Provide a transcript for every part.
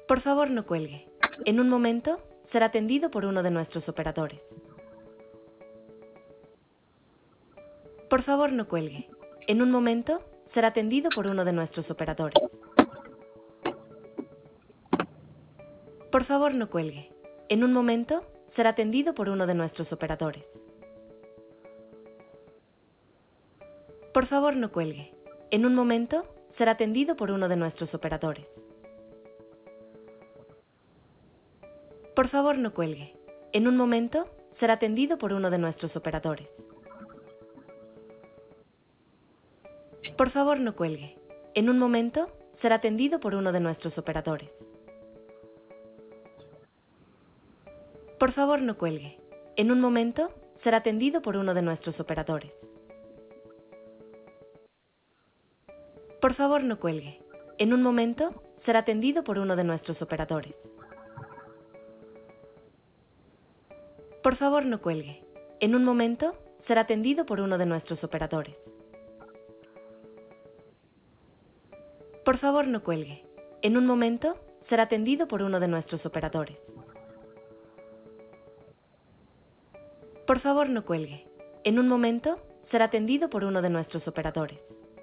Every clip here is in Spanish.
Por favor, no cuelgue. En un momento, será atendido por uno de nuestros operadores. Por favor, no cuelgue. En un momento, será atendido por uno de nuestros operadores. Por favor, no cuelgue. En un momento, será atendido por uno de nuestros operadores. Por favor, no cuelgue. En un momento, será atendido por uno de nuestros operadores. Por favor, no cuelgue. En un momento, será atendido por uno de nuestros operadores. Por favor, no cuelgue. En un momento, será atendido por uno de nuestros operadores. Por favor, no cuelgue. En un momento, será atendido por uno de nuestros operadores. Por favor, no cuelgue. En un momento, será atendido por uno de nuestros operadores. Por favor, no cuelgue. En un momento, será atendido por uno de nuestros operadores. Por favor, no cuelgue. En un momento, será atendido por uno de nuestros operadores. Por favor, no cuelgue. En un momento, será atendido por uno de nuestros operadores.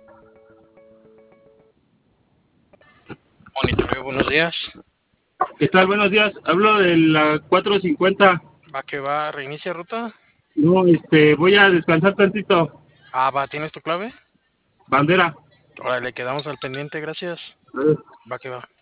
Monitoreo, buenos días. ¿Qué tal? Buenos días. Hablo de la 450. Va que va, reinicia ruta. No, voy a descansar tantito. Va, ¿tienes tu clave? Bandera. Órale, quedamos al pendiente, gracias. Va que va.